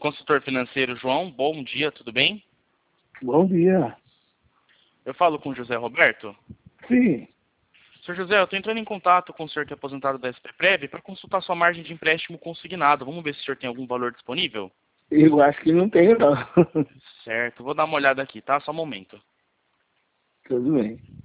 Consultor financeiro João, bom dia, tudo bem? Bom dia. Eu falo com o José Roberto. Sim, Senhor José, eu estou entrando em contato com o senhor que é aposentado da SPPrev para consultar sua margem de empréstimo consignado. Vamos ver se o senhor tem algum valor disponível? eu acho que não tenho não. Certo, vou dar uma olhada aqui, tá? Só um momento. Tudo bem.